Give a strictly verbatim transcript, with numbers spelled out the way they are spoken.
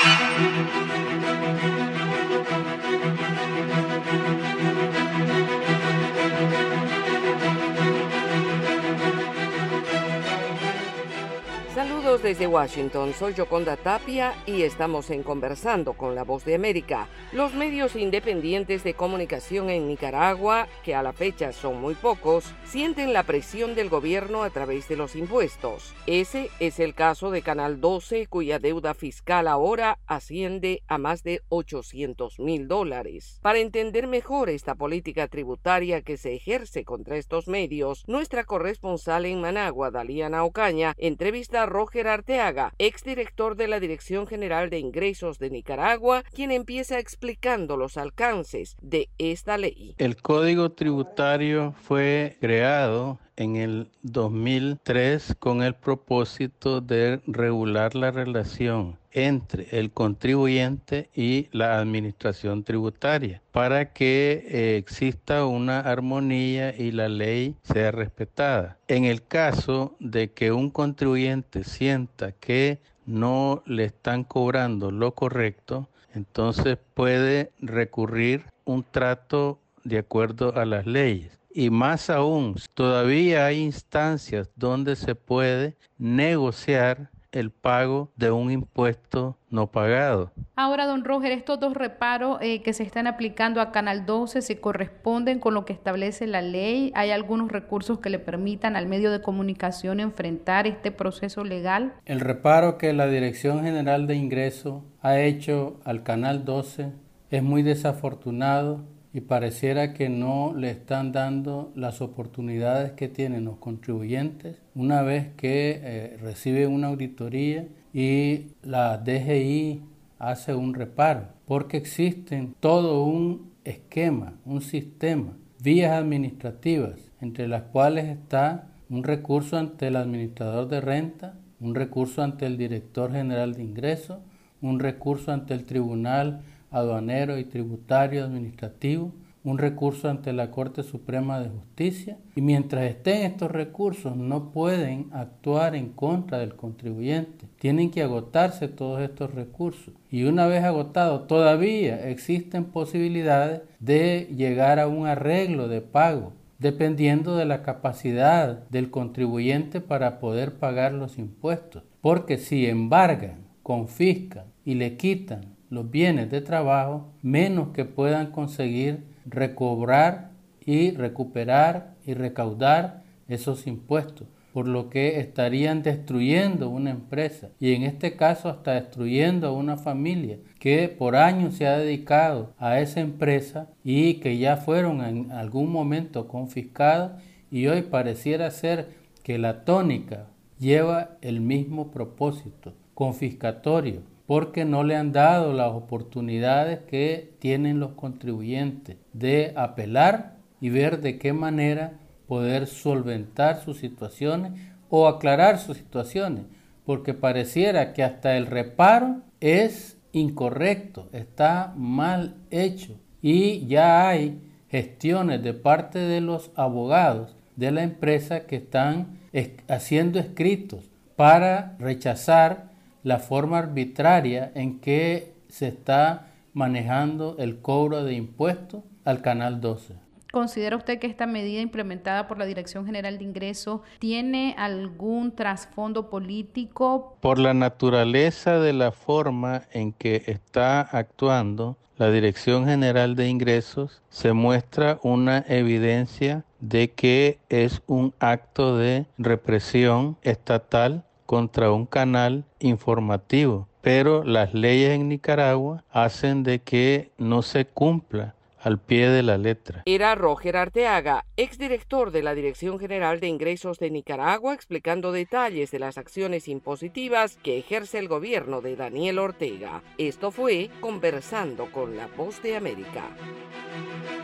Saludos desde Washington, soy Yoconda Tapia y estamos en Conversando con la Voz de América. Los medios independientes de comunicación en Nicaragua, que a la fecha son muy pocos, sienten la presión del gobierno a través de los impuestos. Ese es el caso de Canal doce, cuya deuda fiscal ahora asciende a más de ochocientos mil dólares. Para entender mejor esta política tributaria que se ejerce contra estos medios, nuestra corresponsal en Managua, Daliana Ocaña, entrevista a Roger Arteaga, exdirector de la Dirección General de Ingresos de Nicaragua, quien empieza explicando los alcances de esta ley. El Código Tributario fue creado en el dos mil tres con el propósito de regular la relación entre el contribuyente y la administración tributaria para que eh, exista una armonía y la ley sea respetada. En el caso de que un contribuyente sienta que no le están cobrando lo correcto, entonces puede recurrir un trato de acuerdo a las leyes. Y más aún, todavía hay instancias donde se puede negociar el pago de un impuesto no pagado. Ahora, don Roger, estos dos reparos eh, que se están aplicando a Canal doce se corresponden con lo que establece la ley. ¿Hay algunos recursos que le permitan al medio de comunicación enfrentar este proceso legal? El reparo que la Dirección General de Ingresos ha hecho al Canal doce es muy desafortunado y pareciera que no le están dando las oportunidades que tienen los contribuyentes una vez que eh, reciben una auditoría y la D G I hace un reparo, porque existen todo un esquema, un sistema, vías administrativas, entre las cuales está un recurso ante el administrador de renta, un recurso ante el director general de ingresos, un recurso ante el Tribunal Aduanero y Tributario Administrativo, un recurso ante la Corte Suprema de Justicia, y mientras estén estos recursos no pueden actuar en contra del contribuyente. Tienen que agotarse todos estos recursos, y una vez agotado todavía existen posibilidades de llegar a un arreglo de pago, dependiendo de la capacidad del contribuyente para poder pagar los impuestos, porque si embargan, confiscan y le quitan los bienes de trabajo, menos que puedan conseguir recobrar y recuperar y recaudar esos impuestos, por lo que estarían destruyendo una empresa y en este caso hasta destruyendo a una familia que por años se ha dedicado a esa empresa y que ya fueron en algún momento confiscados, y hoy pareciera ser que la tónica lleva el mismo propósito, confiscatorio, porque no le han dado las oportunidades que tienen los contribuyentes de apelar y ver de qué manera poder solventar sus situaciones o aclarar sus situaciones, porque pareciera que hasta el reparo es incorrecto, está mal hecho, y ya hay gestiones de parte de los abogados de la empresa que están haciendo escritos para rechazar la forma arbitraria en que se está manejando el cobro de impuestos al Canal doce. ¿Considera usted que esta medida implementada por la Dirección General de Ingresos tiene algún trasfondo político? Por la naturaleza de la forma en que está actuando la Dirección General de Ingresos, se muestra una evidencia de que es un acto de represión estatal contra un canal informativo, pero las leyes en Nicaragua hacen de que no se cumpla al pie de la letra. Era Roger Arteaga, exdirector de la Dirección General de Ingresos de Nicaragua, explicando detalles de las acciones impositivas que ejerce el gobierno de Daniel Ortega. Esto fue Conversando con la Voz de América.